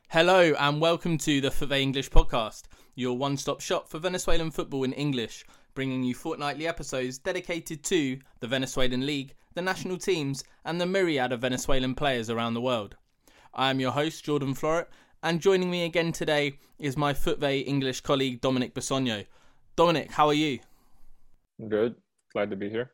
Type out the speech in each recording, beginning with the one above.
Hello and welcome to the FUTVE English podcast, your one-stop shop for Venezuelan football in English, bringing you fortnightly episodes dedicated to the Venezuelan League, the national teams and the myriad of Venezuelan players around the world. I am your host, Jordan Floret, and joining me again today is my FUTVE English colleague, Dominic Basogno. Dominic, how are you? Good. Glad to be here.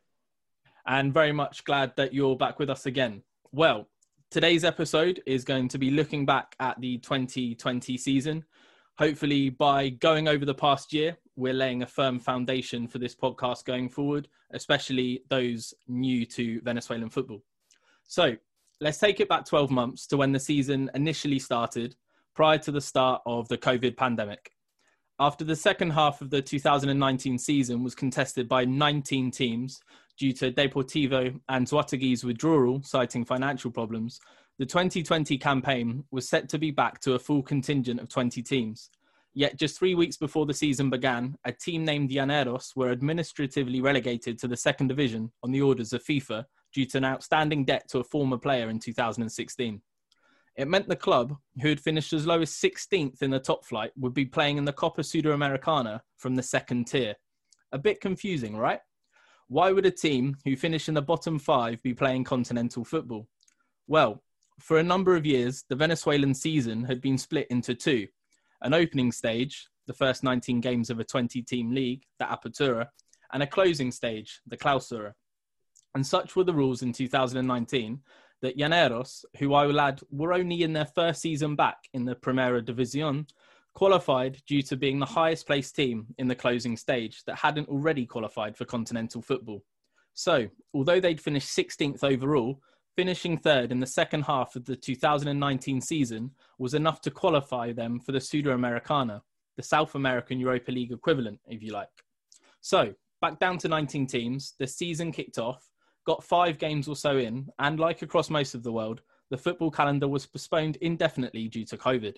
And very much glad that you're back with us again. Well, today's episode is going to be looking back at the 2020 season. Hopefully, by going over the past year, we're laying a firm foundation for this podcast going forward, especially those new to Venezuelan football. So let's take it back 12 months to when the season initially started, prior to the start of the COVID pandemic. After the second half of the 2019 season was contested by 19 teams due to Deportivo and Zuategui's withdrawal, citing financial problems, the 2020 campaign was set to be back to a full contingent of 20 teams. Yet just 3 weeks before the season began, a team named Llaneros were administratively relegated to the second division on the orders of FIFA due to an outstanding debt to a former player in 2016. It meant the club, who had finished as low as 16th in the top flight, would be playing in the Copa Sudamericana from the second tier. A bit confusing, right? Why would a team who finished in the bottom five be playing continental football? Well, for a number of years, the Venezuelan season had been split into two. An opening stage, the first 19 games of a 20-team league, the Apertura, and a closing stage, the Clausura. And such were the rules in 2019 that Llaneros, who I will add were only in their first season back in the Primera División, qualified due to being the highest placed team in the closing stage that hadn't already qualified for continental football. So, although they'd finished 16th overall, finishing third in the second half of the 2019 season was enough to qualify them for the Sudamericana, the South American Europa League equivalent, if you like. So, back down to 19 teams, the season kicked off, got 5 games or so in, and like across most of the world, the football calendar was postponed indefinitely due to COVID.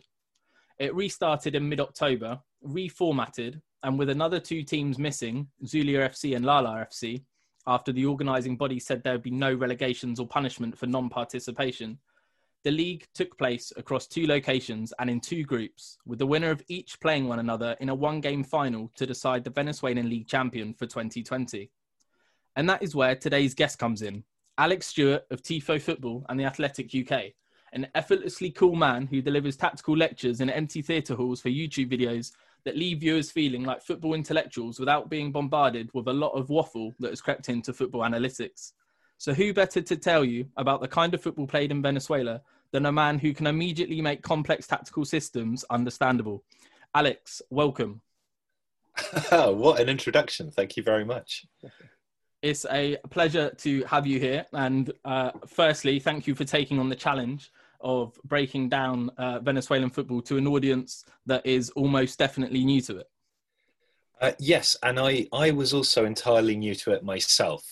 It restarted in mid-October, reformatted, and with another 2 teams missing, Zulia FC and Lala FC, after the organising body said there would be no relegations or punishment for non-participation, the league took place across 2 locations and in 2 groups, with the winner of each playing one another in a 1-game final to decide the Venezuelan League champion for 2020. And that is where today's guest comes in, Alex Stewart of Tifo Football and the Athletic UK, an effortlessly cool man who delivers tactical lectures in empty theatre halls for YouTube videos that leave viewers feeling like football intellectuals without being bombarded with a lot of waffle that has crept into football analytics. So who better to tell you about the kind of football played in Venezuela than a man who can immediately make complex tactical systems understandable? Alex, welcome. What an introduction. Thank you very much. It's a pleasure to have you here. And firstly, thank you for taking on the challenge of breaking down Venezuelan football to an audience that is almost definitely new to it. Yes, and I was also entirely new to it myself.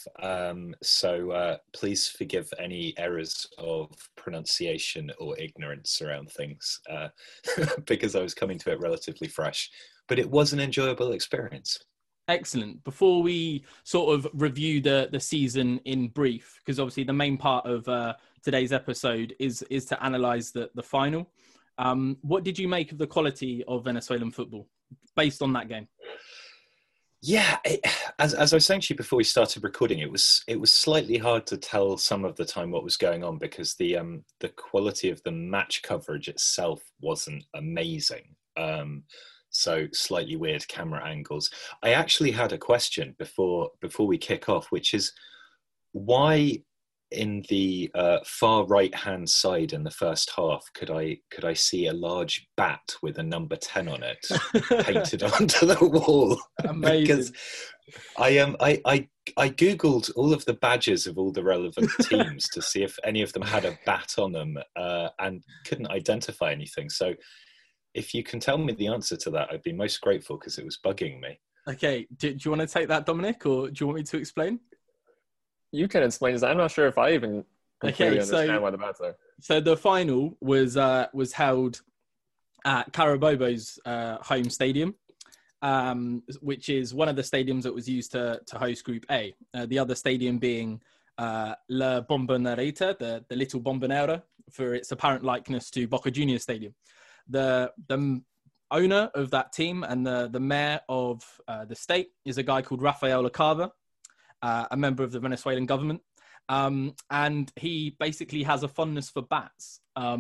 So please forgive any errors of pronunciation or ignorance around things because I was coming to it relatively fresh. But it was an enjoyable experience. Excellent. Before we sort of review the season in brief, because obviously the main part of today's episode is to analyse the final. What did you make of the quality of Venezuelan football based on that game? Yeah, as I was saying to you before we started recording, it was slightly hard to tell some of the time what was going on because the quality of the match coverage itself wasn't amazing. So slightly weird camera angles. I actually had a question before we kick off, which is why in the far right-hand side in the first half could I see a large bat with a number 10 on it painted onto the wall? Amazing. Because I googled all of the badges of all the relevant teams to see if any of them had a bat on them and couldn't identify anything. So if you can tell me the answer to that, I'd be most grateful because it was bugging me. Okay, do you want to take that, Dominic, or do you want me to explain? You can explain this. I'm not sure if I even completely understand why the bats are. So the final was held at Carabobo's home stadium, which is one of the stadiums that was used to host Group A. The other stadium being La Bombonerita, the Little Bombonera, for its apparent likeness to Boca Juniors Stadium. The owner of that team and the mayor of the state is a guy called Rafael Acaba, a member of the Venezuelan government. And he basically has a fondness for bats.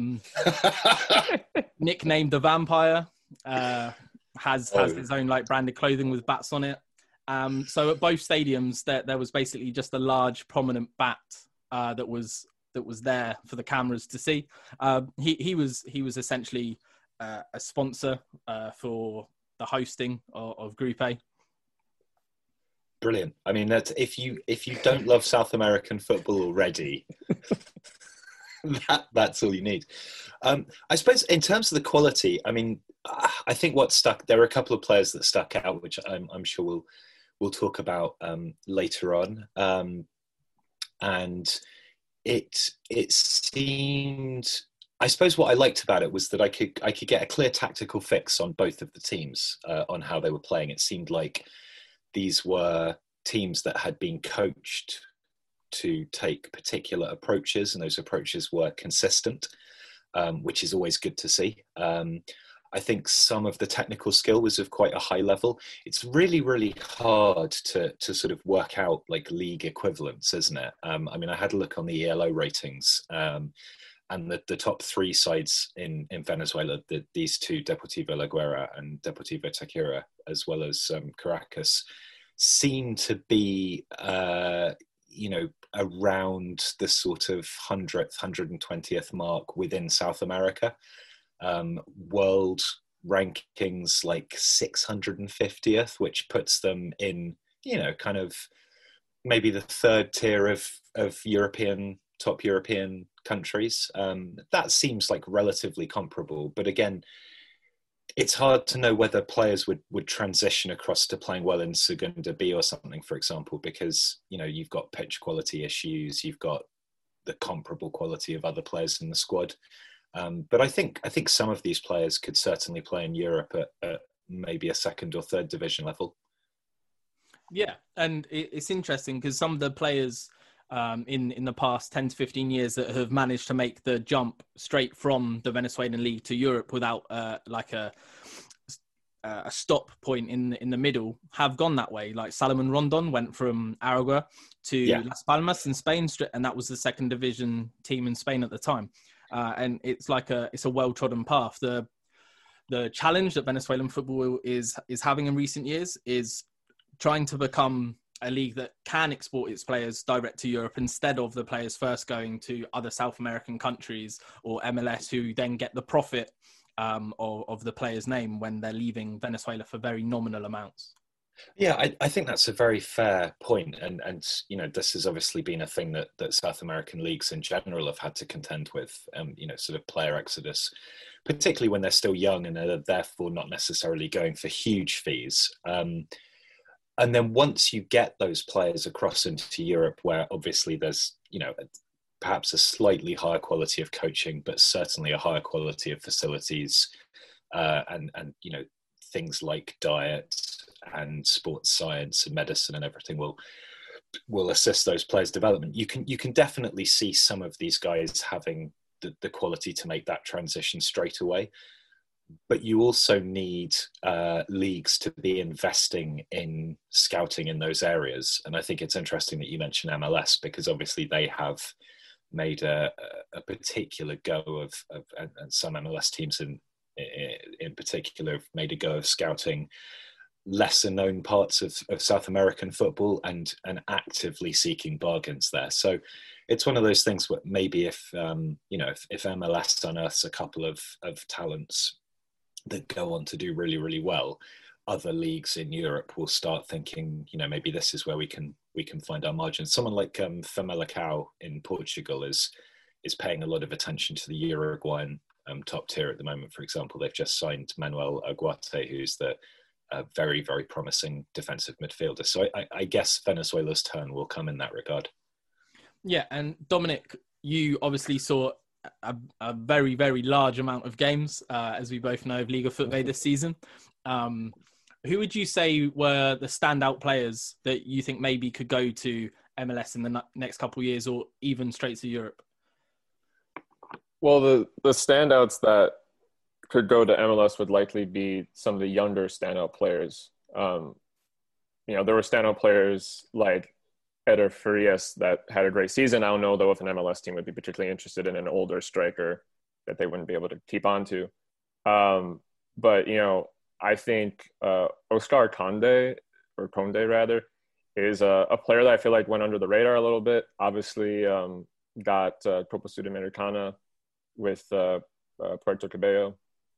Nicknamed the Vampire, has his own like branded clothing with bats on it. So at both stadiums, there was basically just a large prominent bat that was there for the cameras to see. He was essentially a sponsor for the hosting of Group A. Brilliant. I mean, that if you don't love South American football already, that's all you need. I suppose in terms of the quality, I mean, I think there were a couple of players that stuck out, which I'm sure we'll talk about later on. And it seemed, I suppose what I liked about it was that I could get a clear tactical fix on both of the teams on how they were playing. It seemed like these were teams that had been coached to take particular approaches, and those approaches were consistent, which is always good to see. I think some of the technical skill was of quite a high level. It's really, really hard to sort of work out like league equivalents, isn't it? I mean, I had a look on the ELO ratings, and the top three sides in Venezuela, these two, Deportivo La Guera and Deportivo Táchira, as well as Caracas, seem to be, around the sort of 100th, 120th mark within South America. World rankings like 650th, which puts them in, kind of maybe the third tier of top European countries. That seems like relatively comparable, but again, it's hard to know whether players would transition across to playing well in Segunda B or something, for example, because, you've got pitch quality issues, you've got the comparable quality of other players in the squad. But I think some of these players could certainly play in Europe at maybe a second or third division level. Yeah, and it's interesting because some of the players in the past 10 to 15 years that have managed to make the jump straight from the Venezuelan league to Europe without like a stop point in the middle have gone that way. Like Salomon Rondon went from Aragua to Las Palmas in Spain, and that was the second division team in Spain at the time. And it's like it's a well-trodden path. The challenge that Venezuelan football is having in recent years is trying to become a league that can export its players direct to Europe instead of the players first going to other South American countries or MLS, who then get the profit of the player's name when they're leaving Venezuela for very nominal amounts. Yeah, I think that's a very fair point. And this has obviously been a thing that South American leagues in general have had to contend with, sort of player exodus, particularly when they're still young and they're therefore not necessarily going for huge fees. And then once you get those players across into Europe, where obviously there's, perhaps a slightly higher quality of coaching, but certainly a higher quality of facilities, and things like diet and sports science and medicine and everything will assist those players' development. You can definitely see some of these guys having the quality to make that transition straight away. But you also need leagues to be investing in scouting in those areas. And I think it's interesting that you mentioned MLS, because obviously they have made a particular go of and some MLS teams in particular have made a go of scouting lesser known parts of South American football and actively seeking bargains there. So it's one of those things where maybe if MLS unearths a couple of talents that go on to do really, really well, other leagues in Europe will start thinking, maybe this is where we can find our margins. Someone like Famalicão in Portugal is paying a lot of attention to the Uruguayan top tier at the moment. For example, they've just signed Manuel Aguate, who's the very, very promising defensive midfielder. So I guess Venezuela's turn will come in that regard. Yeah, and Dominic, you obviously saw a very, very large amount of games, as we both know, of Liga FUTVE this season. Who would you say were the standout players that you think maybe could go to MLS in the next couple of years, or even straight to Europe? Well, the standouts that could go to MLS would likely be some of the younger standout players. There were standout players like Eder Farias that had a great season. I don't know, though, if an MLS team would be particularly interested in an older striker that they wouldn't be able to keep on to. But, I think Oscar Conde rather, is a player that I feel like went under the radar a little bit. Obviously, got Copa Sudamericana with Puerto Cabello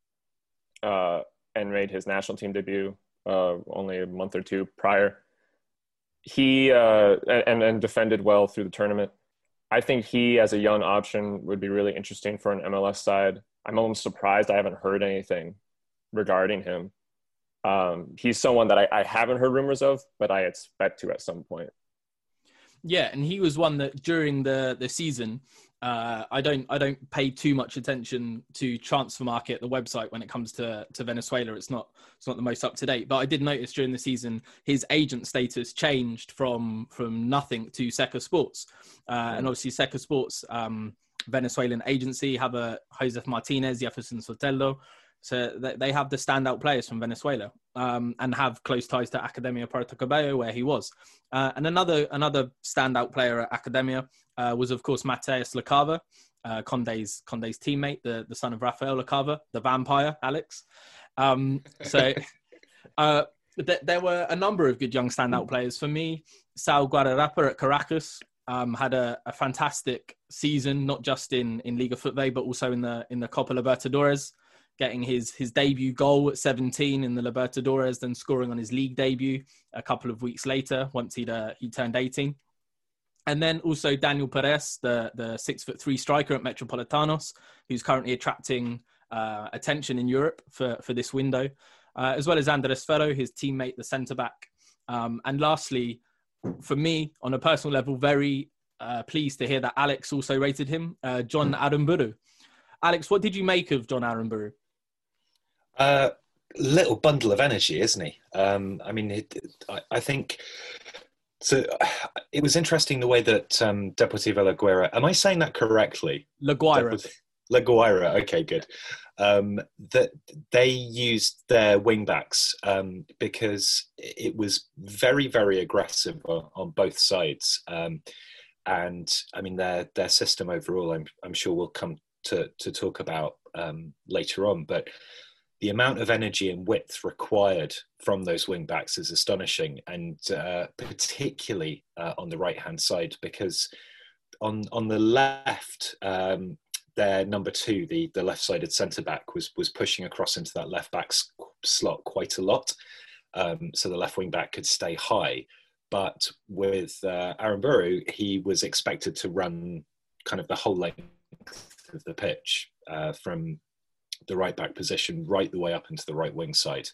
and made his national team debut only a month or two prior. He and defended well through the tournament. I think he, as a young option, would be really interesting for an MLS side. I'm almost surprised I haven't heard anything regarding him. He's someone that I haven't heard rumors of, but I expect to at some point. Yeah, and he was one that during the season, I don't pay too much attention to transfer market, the website, when it comes to Venezuela. It's not the most up to date, but I did notice during the season his agent status changed from nothing to Seca Sports, and obviously Seca Sports, Venezuelan agency, have a Josef Martinez, Jefferson Soteldo. So they have the standout players from Venezuela, and have close ties to Academia Puerto Cabello, where he was. And another standout player at Academia was, of course, Mateus Lacava, Conde's teammate, the son of Rafael Lacava, the vampire, Alex. There were a number of good young standout players. For me, Sal Guadarrapa at Caracas had a fantastic season, not just in Liga Futve, but also in the Copa Libertadores, getting his debut goal at 17 in the Libertadores, then scoring on his league debut a couple of weeks later once he turned 18. And then also Daniel Perez, the 6'3" striker at Metropolitanos, who's currently attracting attention in Europe for this window, as well as Andres Ferro, his teammate, the centre-back. And lastly, for me, on a personal level, very pleased to hear that Alex also rated him, John Aramburu. Alex, what did you make of John Aramburu? Little bundle of energy, isn't he? I think so. It was interesting the way that Deportivo La Guaira. Am I saying that correctly? La Guaira. La Guaira. Okay, good. That they used their wingbacks because it was very, very aggressive on both sides. And I mean their system overall, I'm sure we'll come to talk about later on, but the amount of energy and width required from those wing backs is astonishing, and particularly on the right hand side, because on the left, their number two, the left sided centre back, was pushing across into that left back slot quite a lot, so the left wing back could stay high. But with Aramburu, he was expected to run kind of the whole length of the pitch, from the right back position right the way up into the right wing side,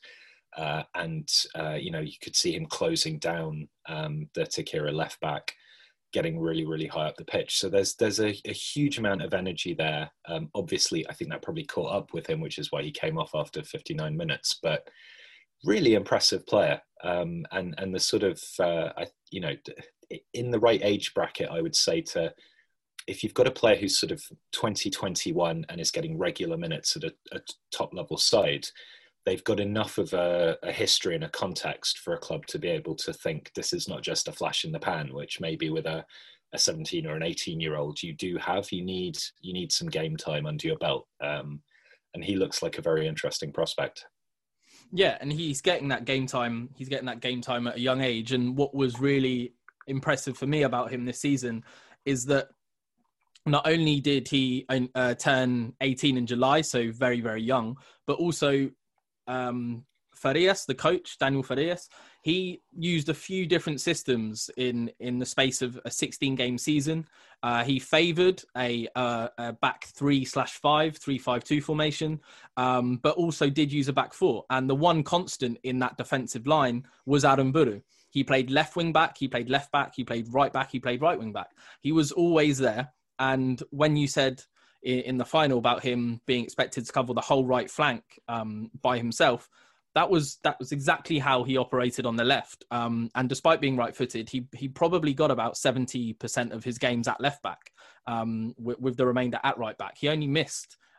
you could see him closing down the Takira left back, getting really, really high up the pitch. So there's a huge amount of energy there. Obviously, I think that probably caught up with him, which is why he came off after 59 minutes. But really impressive player, and the sort of in the right age bracket, I would say, if you've got a player who's sort of 2021 and is getting regular minutes at a top level side, they've got enough of a history and a context for a club to be able to think this is not just a flash in the pan, which maybe with a 17 or an 18-year-old you do have. You need some game time under your belt, and he looks like a very interesting prospect. Yeah, and he's getting that game time. He's getting that game time at a young age. And what was really impressive for me about him this season is that not only did he turn 18 in July, so very, very young, but also Farias, the coach, Daniel Farias, he used a few different systems in the space of a 16-game season. He favoured a back 3/5, 3-5-2 formation, but also did use a back four. And the one constant in that defensive line was Aramburu. He played left wing back, he played left back, he played right back, he played right wing back. He was always there. And when you said in the final about him being expected to cover the whole right flank by himself, that was exactly how he operated on the left. And despite being right-footed, he probably got about 70% of his games at left back, with the remainder at right back. He only missed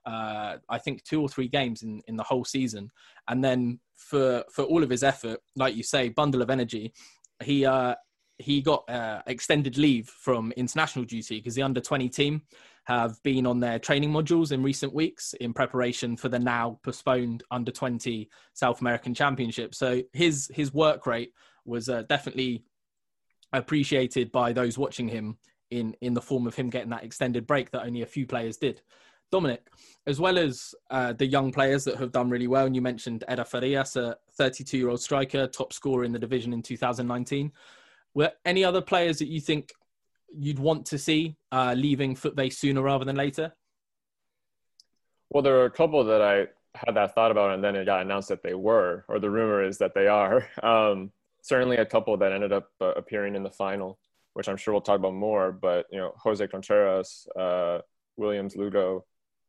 I think 2 or 3 games in the whole season. And then for all of his effort, like you say, bundle of energy, he got extended leave from international duty because the under-20 team have been on their training modules in recent weeks in preparation for the now postponed under-20 South American Championship. So his work rate was definitely appreciated by those watching him in the form of him getting that extended break that only a few players did. Dominic, as well as the young players that have done really well, and you mentioned Eder Farias, a 32-year-old striker, top scorer in the division in 2019, were any other players that you think you'd want to see leaving FUTVE sooner rather than later? Well, there are a couple that I had that thought about, and then it got announced that they were, or the rumor is that they are. Certainly a couple that ended up appearing in the final, which I'm sure we'll talk about more, but, you know, Jose Contreras, Williams Lugo,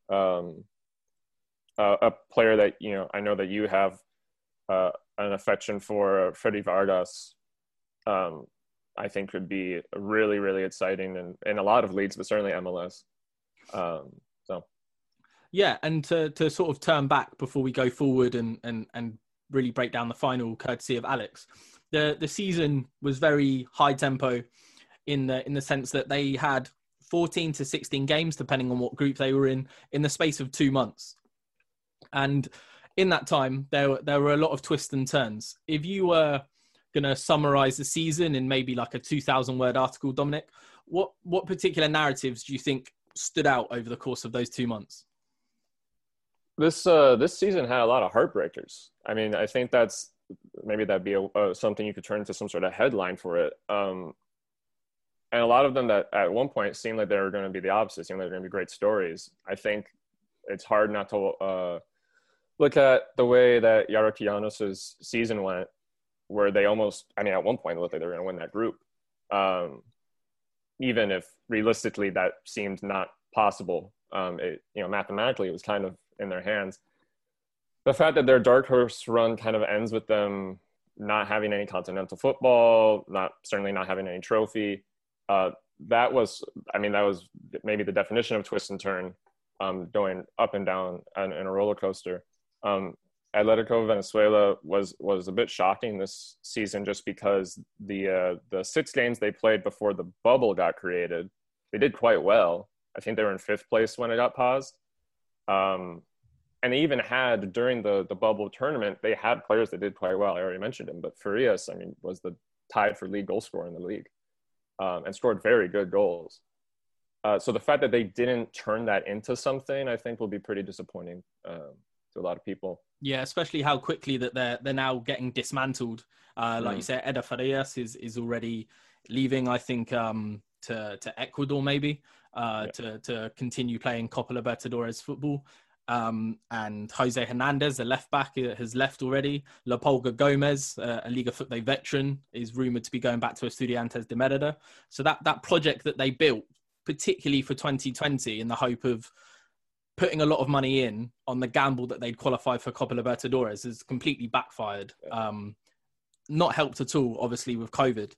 a player that, you know, I know that you have an affection for, Freddy Vargas, I think could be really, really exciting in a lot of leagues, but certainly MLS. Yeah, and to sort of turn back before we go forward and really break down the final, courtesy of Alex. The season was very high tempo in the sense that they had 14 to 16 games, depending on what group they were in the space of 2 months. And in that time, there were a lot of twists and turns. If you were going to summarize the season in maybe like a 2,000-word article, Dominic, what particular narratives do you think stood out over the course of those 2 months? This season had a lot of heartbreakers. I mean, I think that'd be something you could turn into some sort of headline for it. And a lot of them that at one point seemed like they were going to be the opposite, seemed like they were going to be great stories. I think it's hard not to look at the way that Jarek Janos's season went, where they almost, I mean, at one point it looked like they were going to win that group. Even if realistically that seemed not possible. Mathematically it was kind of in their hands. The fact that their dark horse run kind of ends with them not having any continental football, certainly not having any trophy. That was maybe the definition of twist and turn, going up and down in a roller coaster. Atletico Venezuela was a bit shocking this season just because the 6 games they played before the bubble got created, they did quite well. I think they were in 5th place when it got paused. And they even had, during the bubble tournament, they had players that did quite well. I already mentioned him, but Farias, was tied for league goal scorer in the league, and scored very good goals. So the fact that they didn't turn that into something, I think will be pretty disappointing to a lot of people. Yeah, especially how quickly that they're now getting dismantled. Like you said, Eder Farias is already leaving, I think, to Ecuador maybe, to continue playing Copa Libertadores football. And Jose Hernandez, the left back, has left already. Leopoldo Gomez, a Liga FUTVE veteran, is rumoured to be going back to Estudiantes de Mérida. So that project that they built, particularly for 2020, in the hope of putting a lot of money in on the gamble that they'd qualify for Copa Libertadores, has completely backfired. Not helped at all, obviously, with COVID.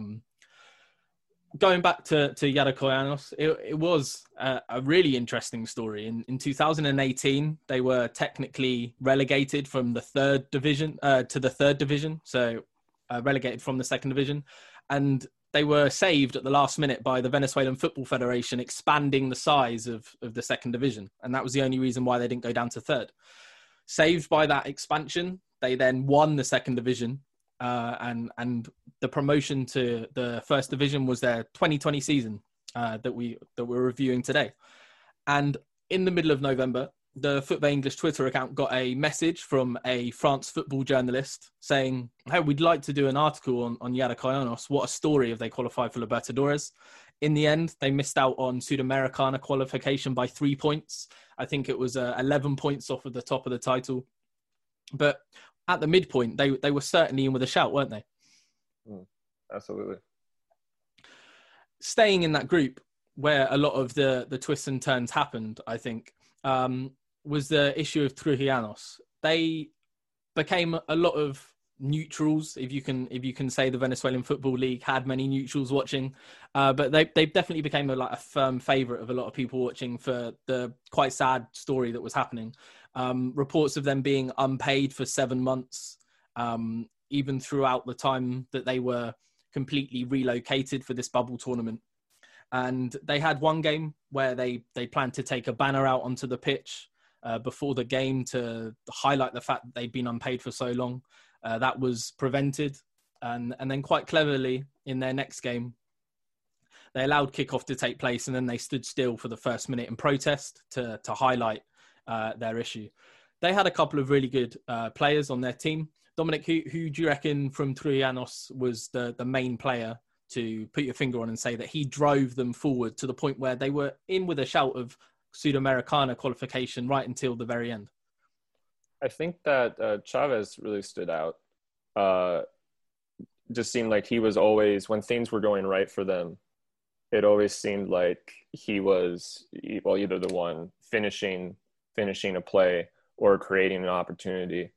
Going back to Jarek Janos, it was a really interesting story. In 2018, they were technically relegated from the 3rd division to the 3rd division, so relegated from the 2nd division. And they were saved at the last minute by the Venezuelan Football Federation expanding the size of the 2nd division. And that was the only reason why they didn't go down to 3rd. Saved by that expansion, they then won the 2nd division. And the promotion to the 1st division was their 2020 season that we're reviewing today. And in the middle of November, the FUTVE English Twitter account got a message from a France football journalist saying, hey, we'd like to do an article on Jarek Janos. What a story if they qualified for Libertadores. In the end, they missed out on Sudamericana qualification by 3 points. I think it was 11 points off of the top of the title. But at the midpoint, they were certainly in with a shout, weren't they? Absolutely. Staying in that group where a lot of the twists and turns happened, I think, was the issue of Trujillanos. They became a lot of neutrals, if you can say the Venezuelan Football League had many neutrals watching, but they definitely became a firm favorite of a lot of people watching for the quite sad story that was happening. Reports of them being unpaid for 7 months, even throughout the time that they were completely relocated for this bubble tournament. And they had one game where they planned to take a banner out onto the pitch before the game to highlight the fact that they'd been unpaid for so long. That was prevented. And then quite cleverly in their next game, they allowed kickoff to take place, and then they stood still for the first minute in protest to highlight their issue. They had a couple of really good players on their team. Dominic, who do you reckon from Trullanos was the main player to put your finger on and say that he drove them forward to the point where they were in with a shout of Sudamericana qualification right until the very end? I think that Chavez really stood out. Just seemed like he was always, when things were going right for them, it always seemed like he was, well, either the one finishing a play or creating an opportunity.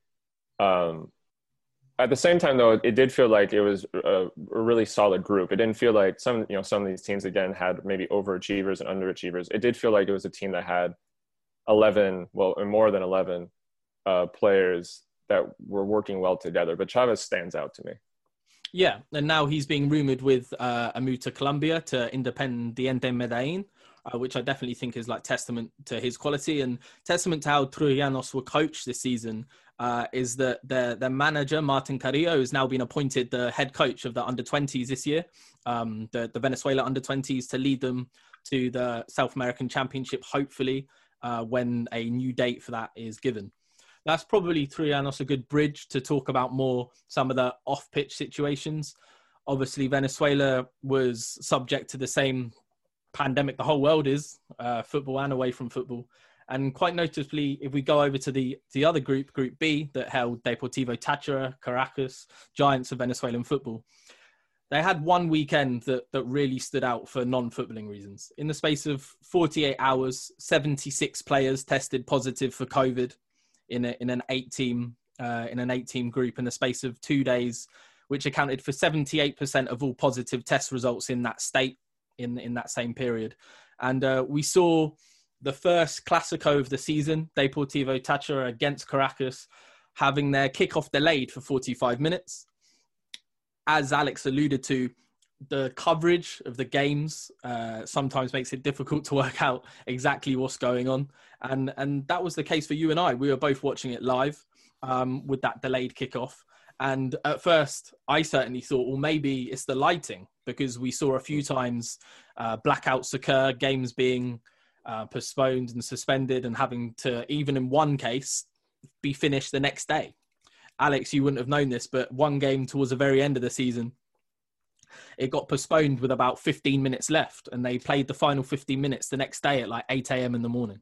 At the same time, though, it did feel like it was a really solid group. It didn't feel like some of these teams, again, had maybe overachievers and underachievers. It did feel like it was a team that had 11, well, and more than 11 players that were working well together. But Chavez stands out to me. Yeah, and now he's being rumoured with a move to Colombia, to Independiente Medellin, which I definitely think is like testament to his quality and testament to how Trullanos were coached this season. Is that their manager, Martin Carrillo, has now been appointed the head coach of the under-20s this year, the Venezuela under-20s, to lead them to the South American Championship, hopefully, when a new date for that is given. That's probably Trullanos a good bridge to talk about more some of the off-pitch situations. Obviously, Venezuela was subject to the same pandemic the whole world is, football and away from football. And quite noticeably, if we go over to the other group, Group B, that held Deportivo Táchira, Caracas, giants of Venezuelan football, they had one weekend that really stood out for non-footballing reasons. In the space of 48 hours, 76 players tested positive for COVID in an 8-team group in the space of 2 days, which accounted for 78% of all positive test results in that state in that same period. And we saw the first Clásico of the season, Deportivo Táchira against Caracas, having their kickoff delayed for 45 minutes. As Alex alluded to, the coverage of the games sometimes makes it difficult to work out exactly what's going on. And that was the case for you and I. We were both watching it live with that delayed kickoff. And at first, I certainly thought, well, maybe it's the lighting, because we saw a few times blackouts occur, games being postponed and suspended, and having to, even in one case, be finished the next day. Alex, you wouldn't have known this, but one game towards the very end of the season, it got postponed with about 15 minutes left, and they played the final 15 minutes the next day at like 8 a.m. in the morning.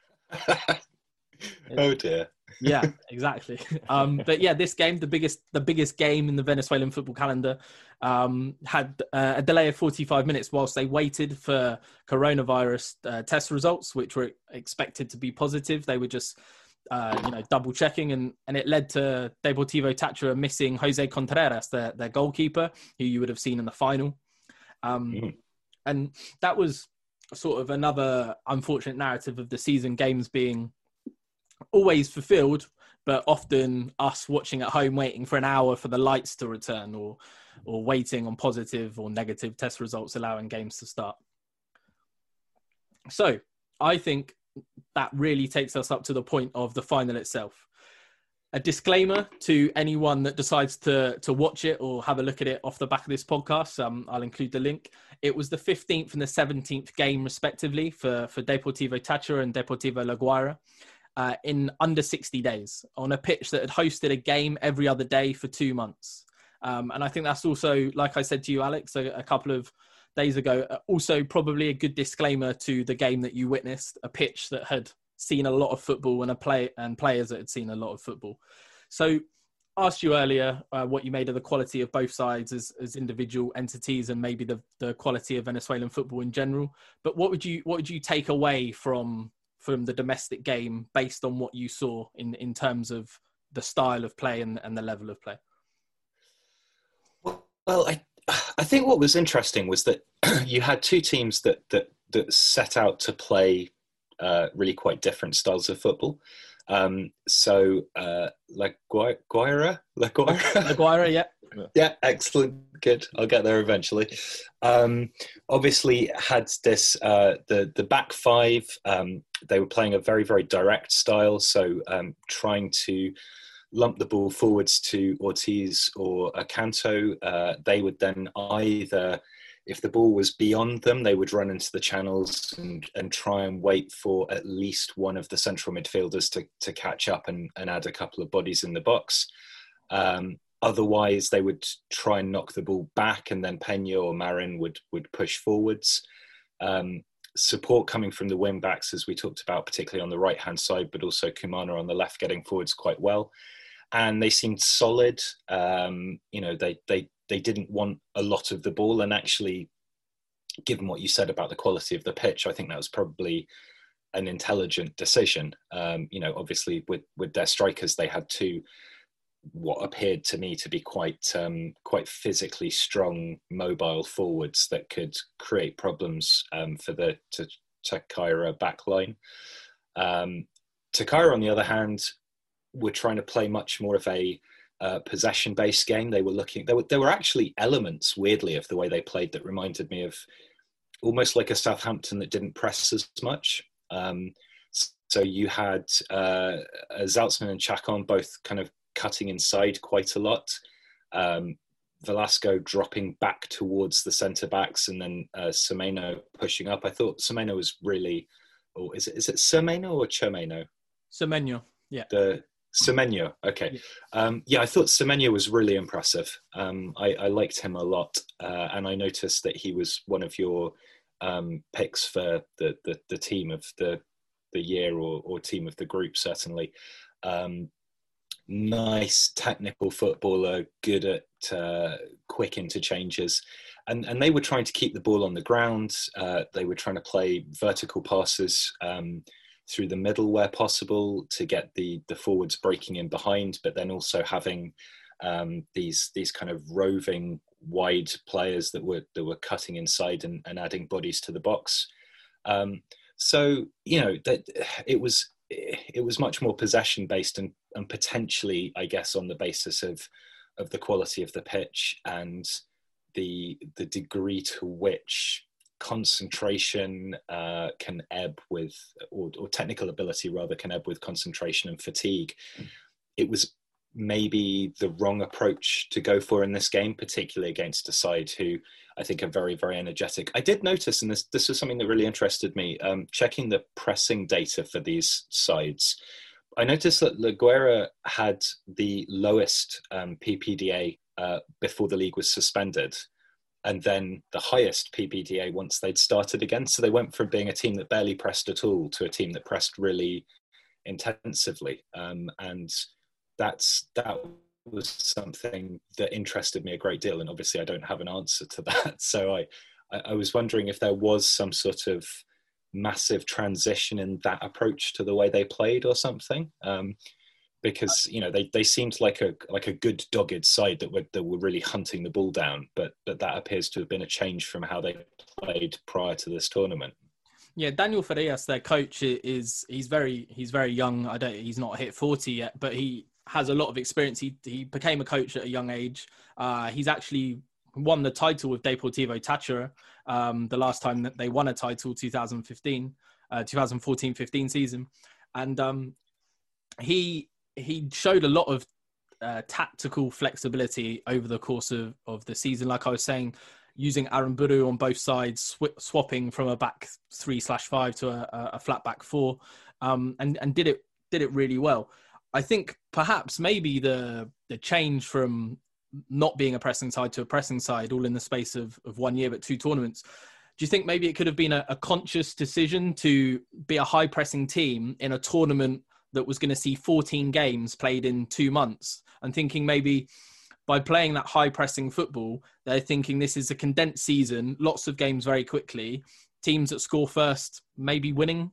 Oh dear. Yeah, exactly. But yeah, this game, the biggest game in the Venezuelan football calendar, had a delay of 45 minutes whilst they waited for coronavirus test results, which were expected to be positive. They were just, double checking, and it led to Deportivo Táchira missing Jose Contreras, their goalkeeper, who you would have seen in the final. And that was sort of another unfortunate narrative of the season, games being always fulfilled, but often us watching at home waiting for an hour for the lights to return, or waiting on positive or negative test results allowing games to start. So I think that really takes us up to the point of the final itself. A disclaimer to anyone that decides to watch it or have a look at it off the back of this podcast. I'll include the link. It was the 15th and the 17th game, respectively, for Deportivo Táchira and Deportivo La Guaira. In under 60 days on a pitch that had hosted a game every other day for 2 months. And I think that's also, like I said to you, Alex, a couple of days ago, also probably a good disclaimer to the game that you witnessed, a pitch that had seen a lot of football and players that had seen a lot of football. So asked you earlier what you made of the quality of both sides as individual entities, and maybe the quality of Venezuelan football in general. But what would you take away from the domestic game based on what you saw in terms of the style of play and the level of play? Well, I think what was interesting was that you had two teams that set out to play really quite different styles of football. La Guaira, Maguire, yeah. yeah, excellent, good. I'll get there eventually. Obviously, had this the back five. They were playing a very very direct style, so trying to lump the ball forwards to Ortiz or Akanto. They would then either, if the ball was beyond them, they would run into the channels and try and wait for at least one of the central midfielders to catch up and add a couple of bodies in the box. Otherwise, they would try and knock the ball back, and then Pena or Marin would push forwards. Support coming from the wing backs, as we talked about, particularly on the right-hand side, but also Kumana on the left getting forwards quite well. And they seemed solid. They didn't want a lot of the ball. And actually, given what you said about the quality of the pitch, I think that was probably an intelligent decision. Obviously with their strikers, they had two, what appeared to me to be quite physically strong, mobile forwards that could create problems for the Takira backline. Takira, on the other hand, were trying to play much more of a possession-based game. They were looking. There were actually elements, weirdly, of the way they played that reminded me of almost like a Southampton that didn't press as much. So you had Zaltzman and Chacon both kind of cutting inside quite a lot. Velasco dropping back towards the centre backs, and then Semenyo pushing up. I thought Semenyo was really, or is it Semenyo or Chermeno? Semenyo, yeah. Semenyo, okay. I thought Semenyo was really impressive. I liked him a lot, and I noticed that he was one of your picks for the team of the year or team of the group, certainly. Nice technical footballer, good at quick interchanges, and they were trying to keep the ball on the ground. They were trying to play vertical passes through the middle where possible to get the forwards breaking in behind, but then also having these kind of roving wide players that were cutting inside and adding bodies to the box. So that it was much more possession based and potentially, I guess, on the basis of the quality of the pitch and the degree to which concentration can ebb with, or technical ability rather, can ebb with concentration and fatigue. It was maybe the wrong approach to go for in this game, particularly against a side who I think are very, very energetic. I did notice, and this was something that really interested me, checking the pressing data for these sides, I noticed that La Guaira had the lowest PPDA before the league was suspended, and then the highest PPDA once they'd started again. So they went from being a team that barely pressed at all to a team that pressed really intensively. And that was something that interested me a great deal. And obviously I don't have an answer to that. So I was wondering if there was some sort of massive transition in that approach to the way they played or something. Because they seemed like a good dogged side that were really hunting the ball down, but that appears to have been a change from how they played prior to this tournament. Yeah, Daniel Farias, their coach, he's very young. He's not hit 40 yet, but he has a lot of experience. He became a coach at a young age. He's actually won the title with Deportivo Táchira the last time that they won a title, 2014-15 season, and he showed a lot of tactical flexibility over the course of the season. Like I was saying, using Aramburu on both sides, swapping from a back 3/5 to a flat back 4, and did it really well. I think perhaps maybe the change from not being a pressing side to a pressing side all in the space of 1 year, but 2 tournaments. Do you think maybe it could have been a conscious decision to be a high pressing team in a tournament that was going to see 14 games played in 2 months, and thinking maybe by playing that high pressing football, they're thinking this is a condensed season, lots of games very quickly, teams that score first, maybe winning?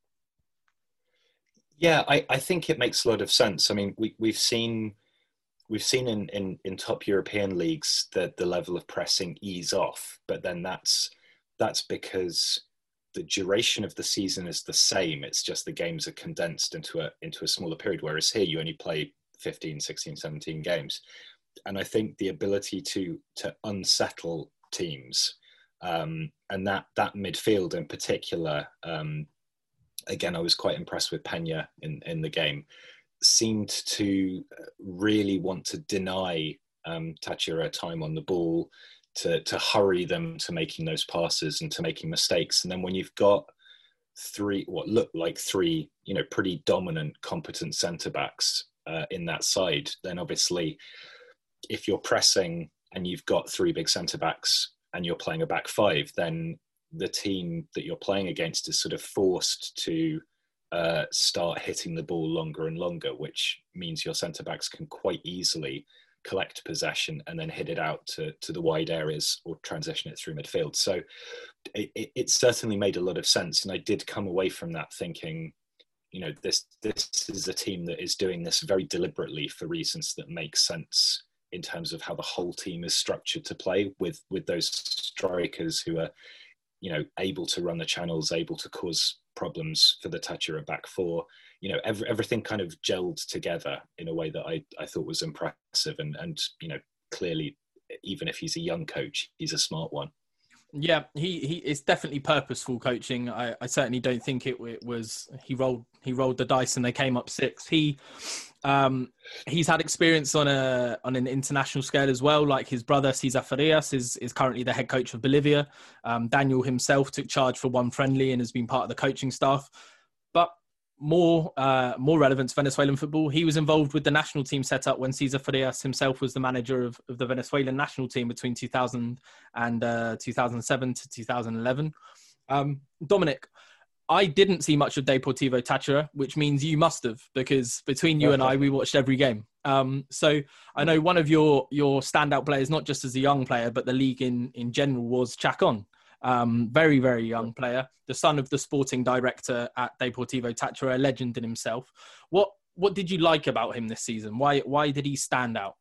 Yeah, I think it makes a lot of sense. I mean, we've seen we've seen in top European leagues that the level of pressing ease off, but then that's because the duration of the season is the same. It's just the games are condensed into a smaller period, whereas here you only play 15, 16, 17 games. And I think the ability to unsettle teams, and that midfield in particular, again, I was quite impressed with Peña in the game, seemed to really want to deny Táchira time on the ball, to hurry them to making those passes and to making mistakes. And then when you've got what looked like three, pretty dominant, competent centre-backs in that side, then obviously if you're pressing and you've got three big centre-backs and you're playing a back five, then the team that you're playing against is sort of forced to start hitting the ball longer and longer, which means your centre-backs can quite easily collect possession and then hit it out to the wide areas or transition it through midfield. So it certainly made a lot of sense. And I did come away from that thinking, this is a team that is doing this very deliberately for reasons that make sense in terms of how the whole team is structured to play with those strikers who are, able to run the channels, able to cause problems for the Táchira back four. Everything kind of gelled together in a way that I thought was impressive. And clearly, even if he's a young coach, he's a smart one. Yeah, he it's definitely purposeful coaching. I certainly don't think it was he rolled the dice and they came up six. He's had experience on an international scale as well. Like his brother Cesar Farias is currently the head coach of Bolivia. Daniel himself took charge for one friendly and has been part of the coaching staff. But more relevant to Venezuelan football, he was involved with the national team setup when Cesar Farias himself was the manager of the Venezuelan national team between 2000 and 2007 to 2011. Dominic, I didn't see much of Deportivo Táchira, which means you must have, because between you and I, we watched every game. So I know one of your standout players, not just as a young player, but the league in general, was Chacon. Very, very young player, the son of the sporting director at Deportivo Táchira, a legend in himself. What did you like about him this season? Why did he stand out?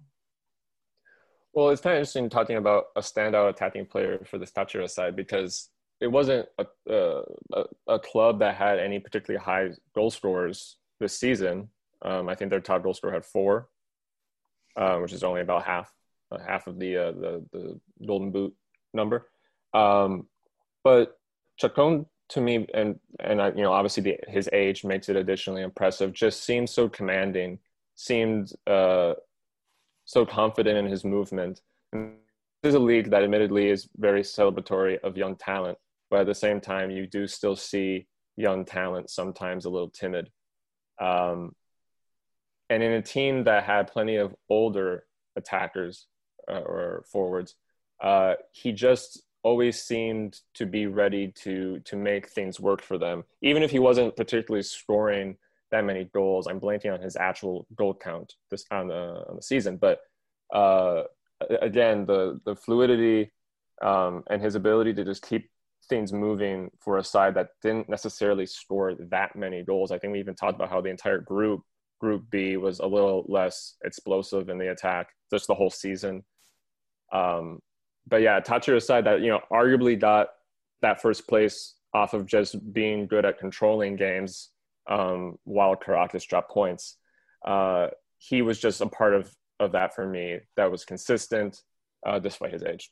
Well, it's kind of interesting talking about a standout attacking player for this Táchira side, because it wasn't a club that had any particularly high goal scorers this season. I think their top goal scorer had 4, which is only about half of the Golden Boot number. But Chacon, to me, and I, obviously his age makes it additionally impressive, just seemed so commanding, seemed so confident in his movement. And this is a league that admittedly is very celebratory of young talent, but at the same time, you do still see young talent sometimes a little timid. And in a team that had plenty of older attackers or forwards, he just always seemed to be ready to make things work for them, even if he wasn't particularly scoring that many goals. I'm blanking on his actual goal count on the season, but again, the fluidity and his ability to just keep things moving for a side that didn't necessarily score that many goals. I think we even talked about how the entire Group B was a little less explosive in the attack just the whole season. But yeah, Táchira side that, arguably got that first place off of just being good at controlling games while Caracas dropped points. He was just a part of that for me that was consistent despite his age.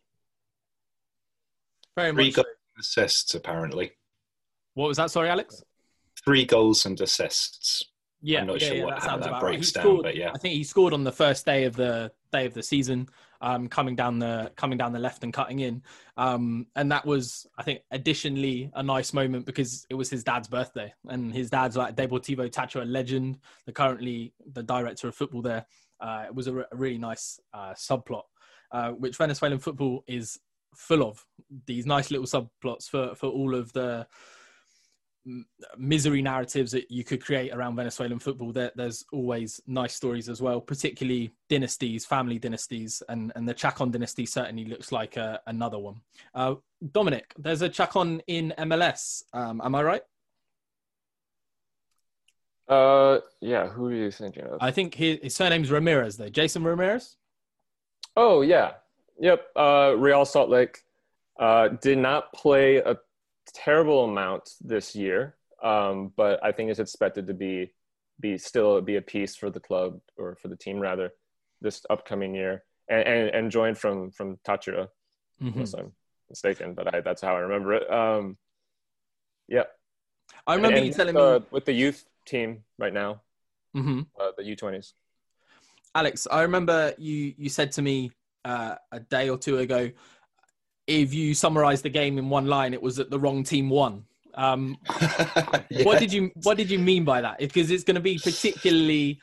Very 3 much. goals and assists, apparently. What was that? Sorry, Alex? 3 goals and assists. Yeah, I'm not sure how that breaks down, scored, but yeah. I think he scored on the first day of the season, coming down the left and cutting in, and that was, I think, additionally a nice moment because it was his dad's birthday, and his dad's like Deportivo Táchira legend, currently the director of football there. It was a really nice subplot, which Venezuelan football is full of, these nice little subplots for all of the misery narratives that you could create around Venezuelan football. There's always nice stories as well, particularly dynasties, family dynasties, and the Chacon dynasty certainly looks like another one. Dominic, there's a Chacon in MLS. Am I right? Yeah. Who are you thinking of? I think his surname's Ramirez, though. Jason Ramirez? Oh yeah, yep. Real Salt Lake did not play a terrible amount this year, but I think is expected to be a piece for the club or for the team rather this upcoming year, and joined from Tachira, unless I'm mistaken, but that's how I remember it. Yeah, I remember you telling me with the youth team right now, mm-hmm. The U20s. Alex, I remember you said to me a day or two ago, if you summarize the game in one line, it was that the wrong team won. Yeah. What did you mean by that? Because it's going to be particularly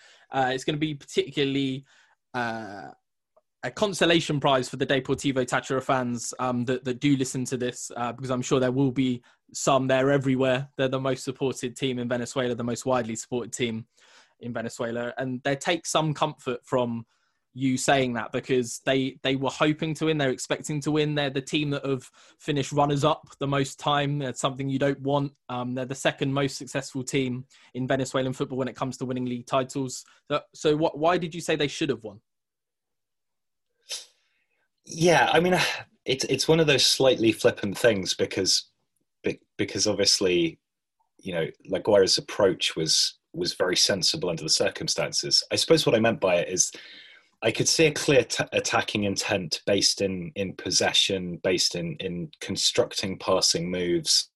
a consolation prize for the Deportivo Táchira fans that do listen to this, because I'm sure there will be some there everywhere. They're the most supported team in Venezuela, the most widely supported team in Venezuela, and they take some comfort from you saying that, because they were hoping to win, they're expecting to win. They're the team that have finished runners-up the most time. That's something you don't want. They're the second most successful team in Venezuelan football when it comes to winning league titles. So why did you say they should have won? Yeah, I mean, it's one of those slightly flippant things because obviously, La Guaira's approach was very sensible under the circumstances. I suppose what I meant by it is I could see a clear attacking intent based in possession, based in constructing passing moves.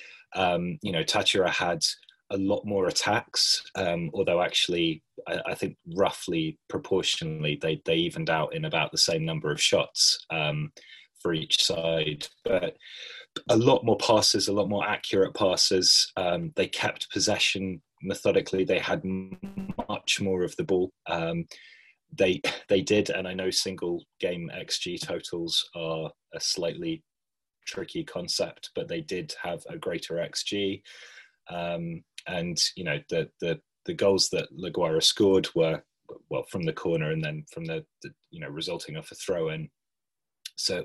Táchira had a lot more attacks, although actually I think roughly proportionally they evened out in about the same number of shots for each side. But a lot more passes, a lot more accurate passes. They kept possession methodically. They had much more of the ball. They did, and I know single game XG totals are a slightly tricky concept, but they did have a greater XG. And the goals that La Guaira scored were from the corner and then from the resulting off a throw in. So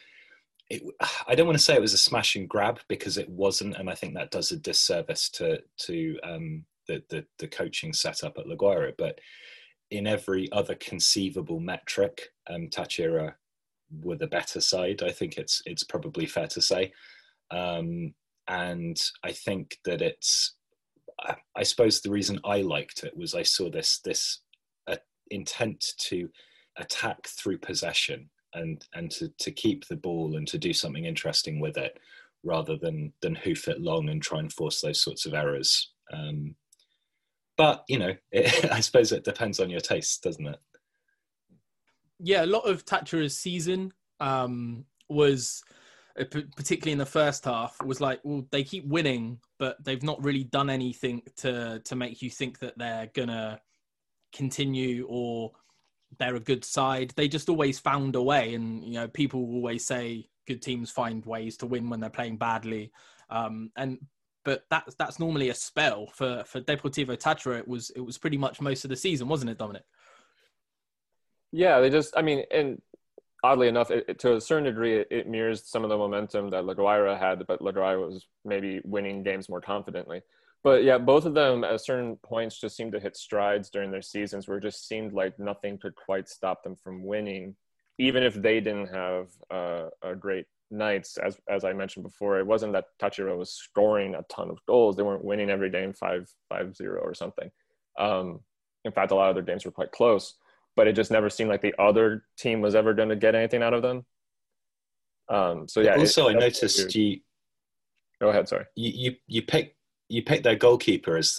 I don't want to say it was a smash and grab, because it wasn't, and I think that does a disservice to the coaching setup at La Guaira. But in every other conceivable metric, Táchira were the better side. I think it's probably fair to say. And I think that I suppose the reason I liked it was I saw this intent to attack through possession and to keep the ball and to do something interesting with it, rather than hoof it long and try and force those sorts of errors. But I suppose it depends on your taste, doesn't it? Yeah, a lot of Táchira's season was, particularly in the first half, was like, well, they keep winning, but they've not really done anything to make you think that they're gonna continue or they're a good side. They just always found a way, and people always say good teams find ways to win when they're playing badly, but that's normally a spell. For Deportivo Táchira, it was pretty much most of the season, wasn't it, Dominic? Yeah, and oddly enough, to a certain degree, it mirrors some of the momentum that La Guaira had, but La Guaira was maybe winning games more confidently. But yeah, both of them at certain points just seemed to hit strides during their seasons where it just seemed like nothing could quite stop them from winning, even if they didn't have a great nights. As I mentioned before, it wasn't that Táchira was scoring a ton of goals. They weren't winning every game 5-0 or something. In fact, a lot of their games were quite close, but it just never seemed like the other team was ever going to get anything out of them. So yeah. Also, I noticed you. Go ahead. Sorry. You picked their goalkeeper as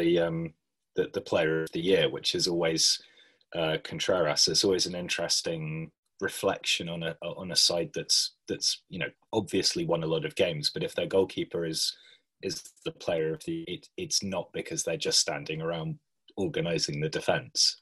the player of the year, which is always Contreras. It's always an interesting reflection on a side that's obviously won a lot of games, but if their goalkeeper is the player of the year, it's not because they're just standing around organizing the defense.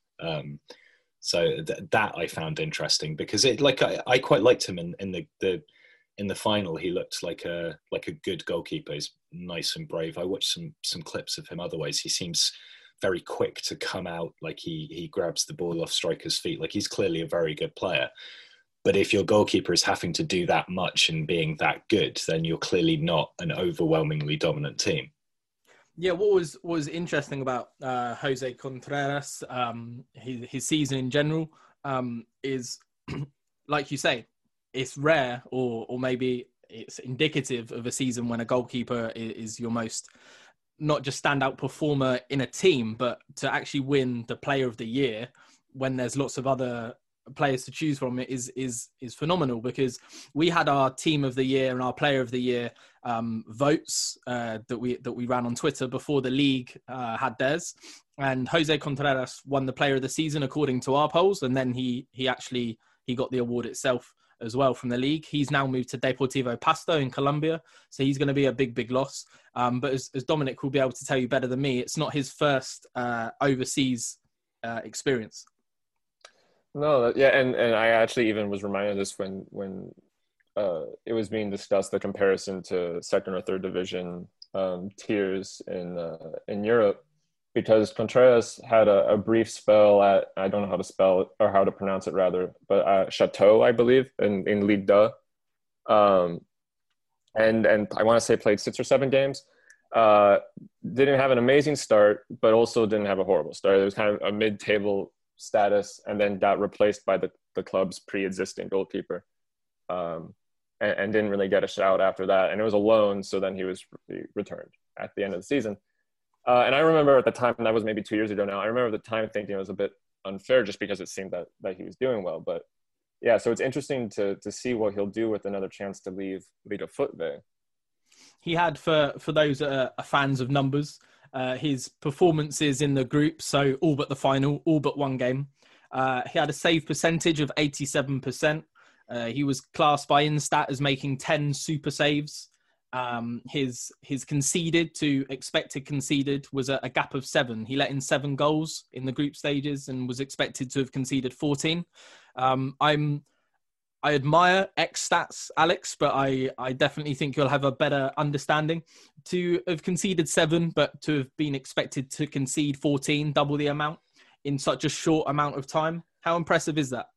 So that I found interesting, because I quite liked him in the final. He looked like a good goalkeeper. He's nice and brave. I watched some clips of him. Otherwise, he seems very quick to come out. Like he grabs the ball off strikers' feet. Like he's clearly a very good player. But if your goalkeeper is having to do that much and being that good, then you're clearly not an overwhelmingly dominant team. Yeah, what was interesting about Jose Contreras, his season in general, is like you say, it's rare, or maybe it's indicative of a season when a goalkeeper is your most not just standout performer in a team, but to actually win the Player of the Year when there's lots of other players to choose from is phenomenal, because we had our Team of the Year and our Player of the Year votes that we ran on Twitter before the league had theirs, and Jose Contreras won the Player of the Season according to our polls, and then he got the award itself as well from the league. He's now moved to Deportivo Pasto in Colombia, so he's going to be a big loss. But as Dominic will be able to tell you better than me, it's not his first overseas experience. No, yeah, and I actually even was reminded of this when it was being discussed, the comparison to second or third division tiers in Europe, because Contreras had a brief spell at, I don't know how to spell it, or how to pronounce it rather, but Chateau, I believe, in Ligue 2. And I want to say played 6 or 7 games. Didn't have an amazing start, but also didn't have a horrible start. It was kind of a mid-table status, and then got replaced by the club's pre-existing goalkeeper, and didn't really get a shout after that. And it was a loan, so then he was returned at the end of the season. And I remember at the time, and that was maybe 2 years ago now, I remember at the time thinking it was a bit unfair just because it seemed that he was doing well. But yeah, so it's interesting to see what he'll do with another chance to leave Liga FUT there. He had, for those that are fans of numbers, his performances in the group, so all but the final, all but one game. He had a save percentage of 87%. He was classed by Instat as making 10 super saves. His conceded to expected conceded was a gap of 7. He let in 7 goals in the group stages and was expected to have conceded 14. I admire X stats, Alex, but I definitely think you'll have a better understanding. To have conceded 7, but to have been expected to concede 14, double the amount in such a short amount of time. How impressive is that?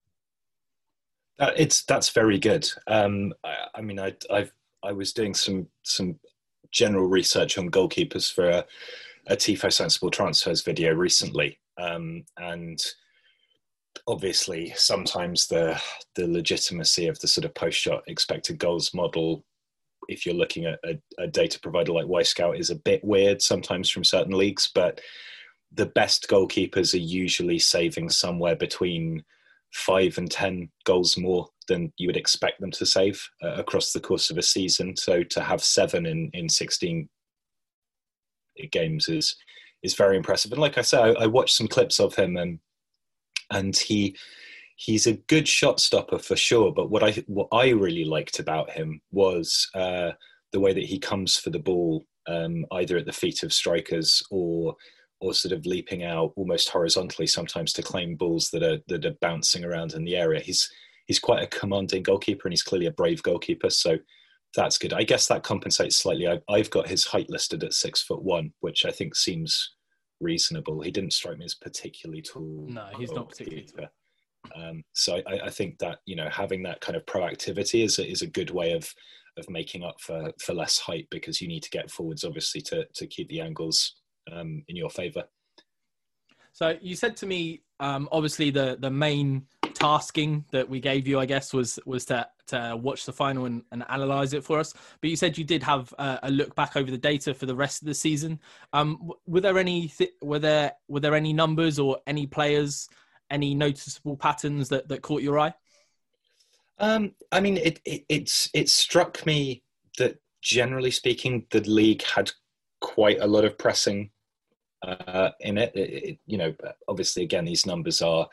That's very good. I mean, I was doing some general research on goalkeepers for a Tifo Sensible Transfers video recently, and obviously sometimes the legitimacy of the sort of post-shot expected goals model, if you're looking at a data provider like Wyscout, is a bit weird sometimes from certain leagues, but the best goalkeepers are usually saving somewhere between 5 and 10 goals more than you would expect them to save across the course of a season. So to have 7 in 16 games is very impressive. And like I said, I watched some clips of him, and he's a good shot stopper for sure. But what I really liked about him was the way that he comes for the ball, either at the feet of strikers or sort of leaping out almost horizontally sometimes to claim balls that are bouncing around in the area. He's quite a commanding goalkeeper, and he's clearly a brave goalkeeper. So that's good. I guess that compensates slightly. I've got his height listed at 6'1", which I think seems reasonable. He didn't strike me as particularly tall. No, he's not particularly tall. So I think that, you know, having that kind of proactivity is a good way of making up for less height, because you need to get forwards obviously to keep the angles in your favour. So you said to me, obviously the main tasking that we gave you, I guess, was to watch the final and analyse it for us. But you said you did have a look back over the data for the rest of the season. Were there any numbers or any players, any noticeable patterns that caught your eye? I mean, it struck me that generally speaking, the league had quite a lot of pressing in it. You know, obviously, again, these numbers are.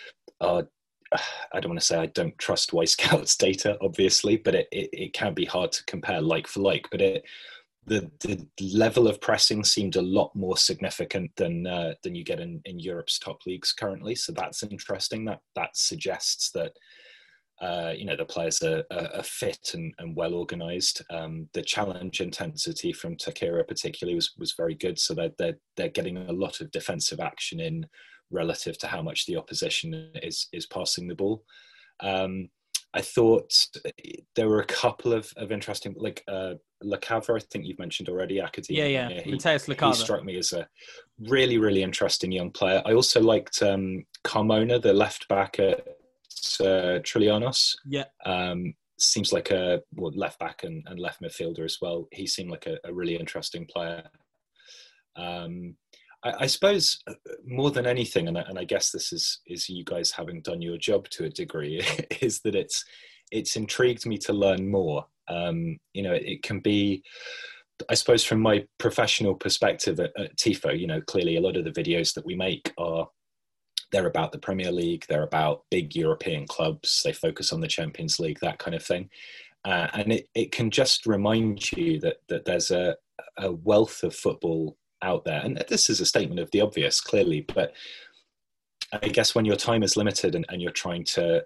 I don't want to say I don't trust Wyscout's data, obviously, but it can be hard to compare like for like. But the level of pressing seemed a lot more significant than you get in Europe's top leagues currently. So that's interesting. That suggests that the players are fit and well organised. The challenge intensity from Takira particularly was very good. So they're getting a lot of defensive action in relative to how much the opposition is passing the ball. I thought there were a couple of interesting, like Lacava, I think you've mentioned already, Yeah, Academia. yeah. Mateus He Lacava. struck me as a really, really interesting young player. I also liked Carmona, the left back at Trillanos. Yeah. Seems like a left back and left midfielder as well. He seemed like a really interesting player. I suppose more than anything, and I guess this is you guys having done your job to a degree, is that it's intrigued me to learn more. It can be, I suppose, from my professional perspective at Tifo, clearly a lot of the videos that we make they're about the Premier League, they're about big European clubs, they focus on the Champions League, that kind of thing. And it can just remind you that there's a wealth of football out there. And this is a statement of the obvious, clearly, but I guess when your time is limited and you're trying to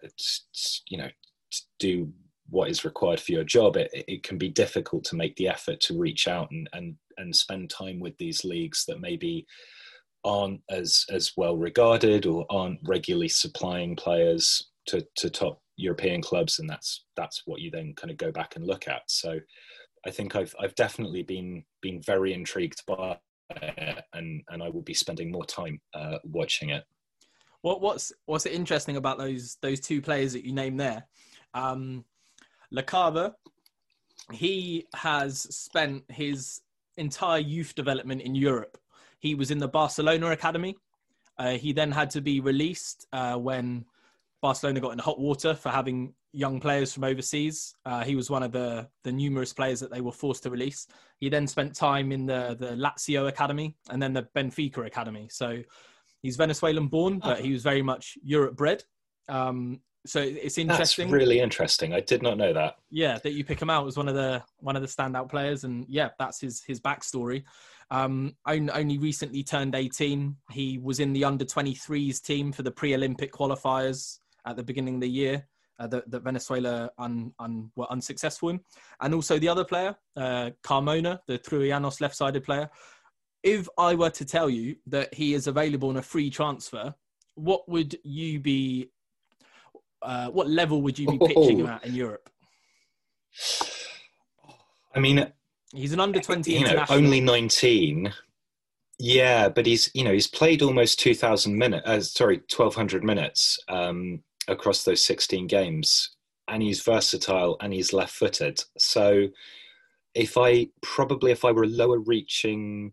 do what is required for your job, it can be difficult to make the effort to reach out and spend time with these leagues that maybe aren't as well regarded or aren't regularly supplying players to top European clubs, and that's what you then kind of go back and look at. So I think I've definitely been very intrigued by it, and I will be spending more time watching it. What's interesting about those two players that you named there? Lacava, he has spent his entire youth development in Europe. He was in the Barcelona academy. He then had to be released when Barcelona got in hot water for having young players from overseas. He was one of the numerous players that they were forced to release. He then spent time in the Lazio academy and then the Benfica academy. So he's Venezuelan born, but he was very much Europe bred. So it's interesting. That's really interesting. I did not know that. Yeah, that you pick him out as one of the standout players, and yeah, that's his backstory. Only recently turned 18. He was in the under-23s team for the pre-Olympic qualifiers at the beginning of the year that Venezuela were unsuccessful in. And also the other player, Carmona, the Trullanos left-sided player. If I were to tell you that he is available on a free transfer, what would you be? What level would you be pitching him at in Europe? I mean, he's an under-20 international. Only 19. Yeah, but he's played almost 1,200 minutes across those 16 games, and he's versatile and he's left-footed. So if I were a lower reaching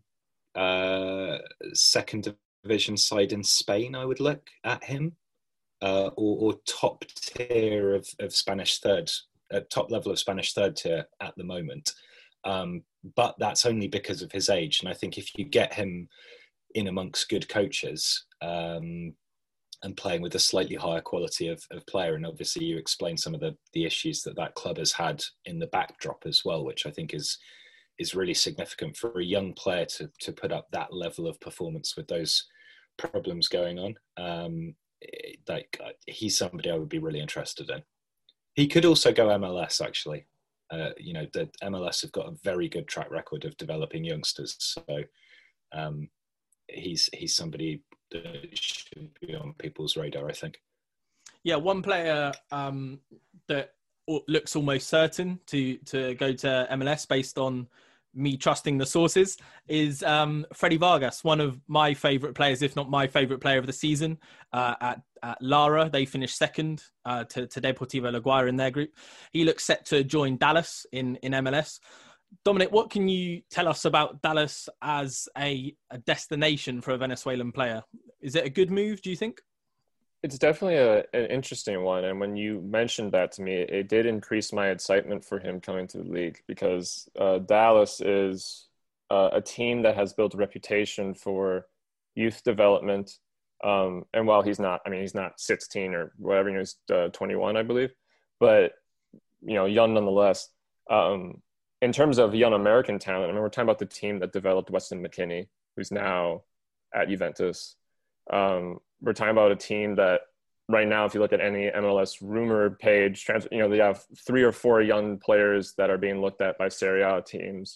second division side in Spain, I would look at him. Or top tier of Spanish third, top level of Spanish third tier at the moment. But that's only because of his age. And I think if you get him in amongst good coaches and playing with a slightly higher quality of player, and obviously you explain some of the issues that club has had in the backdrop as well, which I think is really significant for a young player to put up that level of performance with those problems going on. He's somebody I would be really interested in. He could also go MLS, actually. The MLS have got a very good track record of developing youngsters. So he's somebody that should be on people's radar, I think. Yeah, one player that looks almost certain to go to MLS based on me trusting the sources is Freddy Vargas, one of my favourite players, if not my favourite player of the season at Lara. They finished second to Deportivo La Guaira in their group. He looks set to join Dallas in MLS. Dominic, what can you tell us about Dallas as a destination for a Venezuelan player? Is it a good move, do you think? It's definitely an interesting one. And when you mentioned that to me, it did increase my excitement for him coming to the league, because Dallas is a team that has built a reputation for youth development. And while he's not 16 or whatever, he's 21, I believe, but, young nonetheless. In terms of young American talent, I mean, we're talking about the team that developed Weston McKennie, who's now at Juventus. We're talking about a team that right now, if you look at any MLS rumor page, they have 3 or 4 young players that are being looked at by Serie A teams.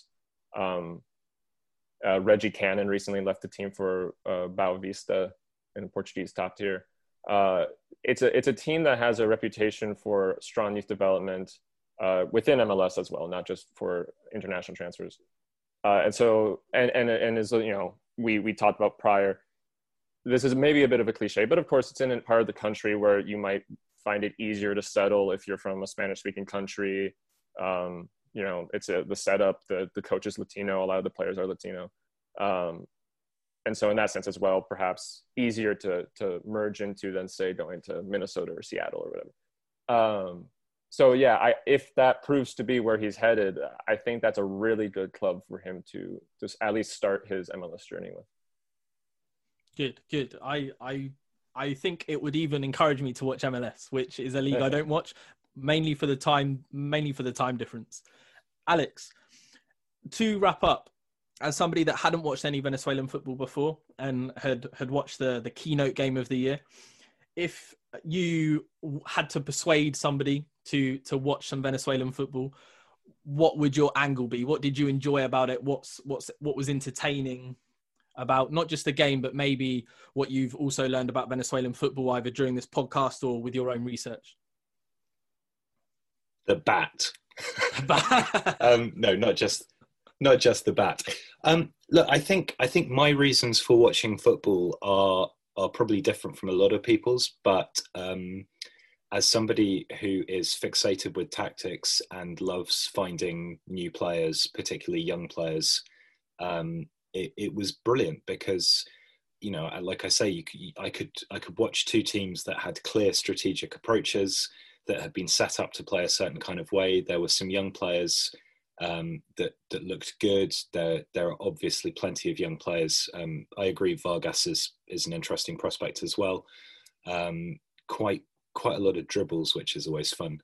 Reggie Cannon recently left the team for Boa Vista in the Portuguese top tier. It's a team that has a reputation for strong youth development. within MLS as well, not just for international transfers. And so, and as you know, we talked about prior, this is maybe a bit of a cliche, but of course it's in a part of the country where you might find it easier to settle if you're from a Spanish speaking country. You know, it's the setup, the coach is Latino, a lot of the players are Latino. And so in that sense as well, perhaps easier to merge into than say going to Minnesota or Seattle or whatever. So yeah, if that proves to be where he's headed, I think that's a really good club for him to just at least start his MLS journey with. Good. I think it would even encourage me to watch MLS, which is a league I don't watch, mainly for the time difference. Alex, to wrap up, as somebody that hadn't watched any Venezuelan football before and had watched the keynote game of the year, if you had to persuade somebody to watch some Venezuelan football, what would your angle be? What did you enjoy about it? What was entertaining about not just the game, but maybe what you've also learned about Venezuelan football either during this podcast or with your own research? The bat. No, not just the bat. Look, I think my reasons for watching football are probably different from a lot of people's, but as somebody who is fixated with tactics and loves finding new players, particularly young players, it was brilliant because, you know, like I say, I could watch two teams that had clear strategic approaches, that had been set up to play a certain kind of way. There were some young players that looked good. There are obviously plenty of young players. I agree, Vargas is an interesting prospect as well. Quite a lot of dribbles, which is always fun.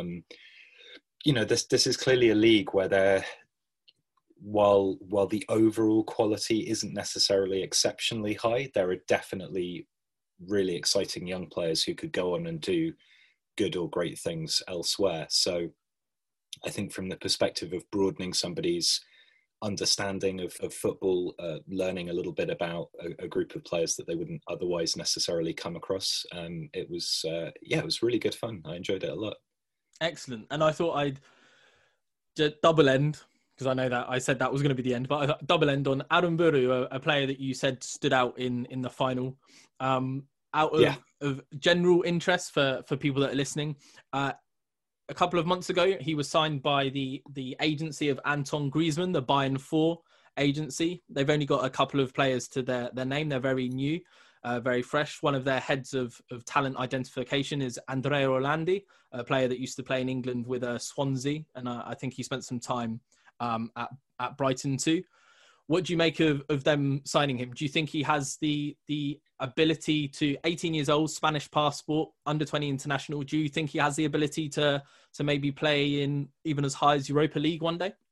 You know, this is clearly a league where while the overall quality isn't necessarily exceptionally high, there are definitely really exciting young players who could go on and do good or great things elsewhere. So I think from the perspective of broadening somebody's understanding of football, learning a little bit about a group of players that they wouldn't otherwise necessarily come across, it was really good fun. I enjoyed it a lot. Excellent. And I thought I'd double end, because I know that I said that was going to be the end, but I thought double end on Aramburu, a player that you said stood out in the final. Out of general interest for people that are listening, a couple of months ago, he was signed by the agency of Anton Griezmann, the Bayern 4 agency. They've only got a couple of players to their name. They're very new, very fresh. One of their heads of talent identification is Andrea Orlandi, a player that used to play in England with Swansea. And I think he spent some time at Brighton too. What do you make of them signing him? Do you think he has the ability to, 18 years old, Spanish passport, under 20 international, do you think he has the ability to maybe play in even as high as Europa League one day?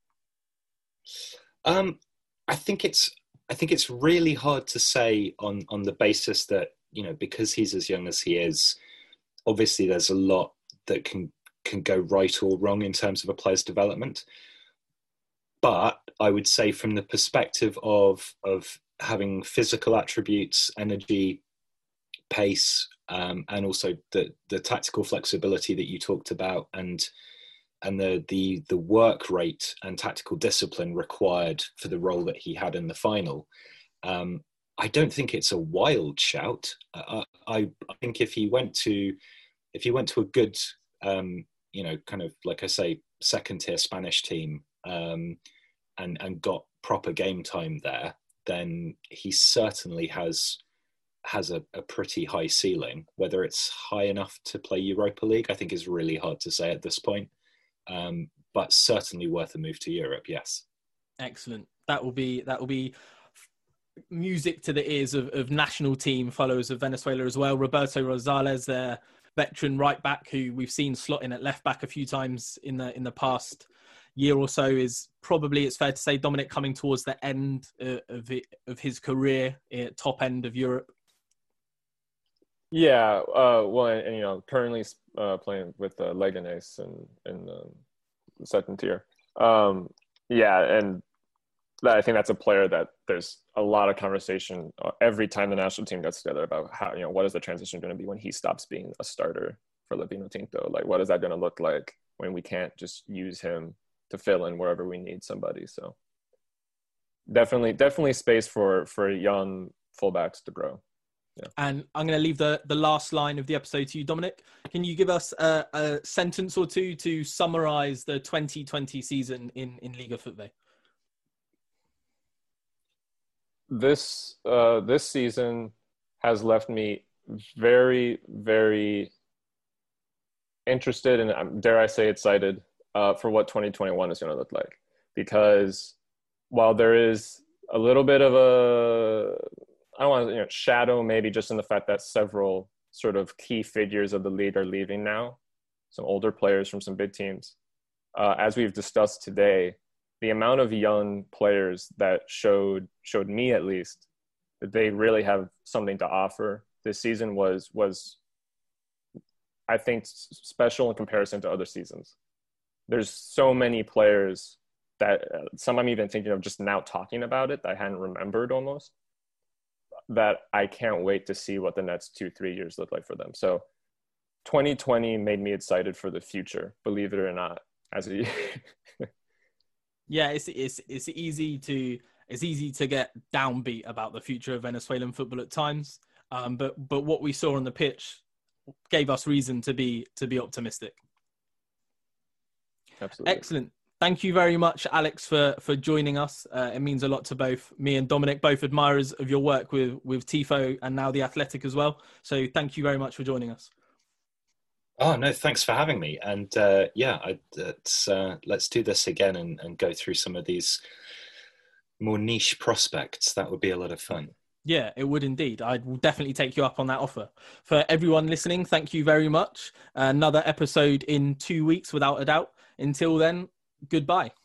I think it's really hard to say on the basis that, you know, because he's as young as he is, obviously there's a lot that can go right or wrong in terms of a player's development. But I would say from the perspective of having physical attributes, energy, pace, and also the tactical flexibility that you talked about, and the work rate and tactical discipline required for the role that he had in the final, I don't think it's a wild shout. I think if he went to a good, you know, kind of like I say, second tier Spanish team, and got proper game time there, then he certainly has a pretty high ceiling. Whether it's high enough to play Europa League, I think is really hard to say at this point. But certainly worth a move to Europe, yes. Excellent. That will be music to the ears of national team followers of Venezuela as well. Roberto Rosales, their veteran right back, who we've seen slot in at left back a few times in the past year or so, is probably, it's fair to say, Dominic, coming towards the end of his career at top end of Europe. Yeah, well, and you know, currently playing with Leganés in the second tier. Yeah, and I think that's a player that there's a lot of conversation every time the national team gets together about how, you know, what is the transition going to be when he stops being a starter for La Vinotinto? Like, what is that going to look like when we can't just use him to fill in wherever we need somebody. So definitely space for young fullbacks to grow. Yeah. And I'm going to leave the last line of the episode to you, Dominic. Can you give us a sentence or two to summarize the 2020 season in Liga Football? This season has left me very, very interested and, dare I say, excited for what 2021 is going to look like. Because while there is a little bit of a, I don't want to shadow maybe just in the fact that several sort of key figures of the league are leaving now, some older players from some big teams. As we've discussed today, the amount of young players that showed me at least that they really have something to offer this season was I think special in comparison to other seasons. There's so many players that some I'm even thinking of just now talking about it that I hadn't remembered almost, that I can't wait to see what the next 2-3 years look like for them. So 2020 made me excited for the future, believe it or not, as a Yeah, it's easy to get downbeat about the future of Venezuelan football at times. But what we saw on the pitch gave us reason to be optimistic. Absolutely. Excellent. Thank you very much, Alex, for joining us. It means a lot to both me and Dominic, both admirers of your work with Tifo and now The Athletic as well. So thank you very much for joining us. Oh, no, thanks for having me. And let's do this again and go through some of these more niche prospects. That would be a lot of fun. Yeah, it would indeed. I will definitely take you up on that offer. For everyone listening, thank you very much. Another episode in 2 weeks, without a doubt. Until then, goodbye.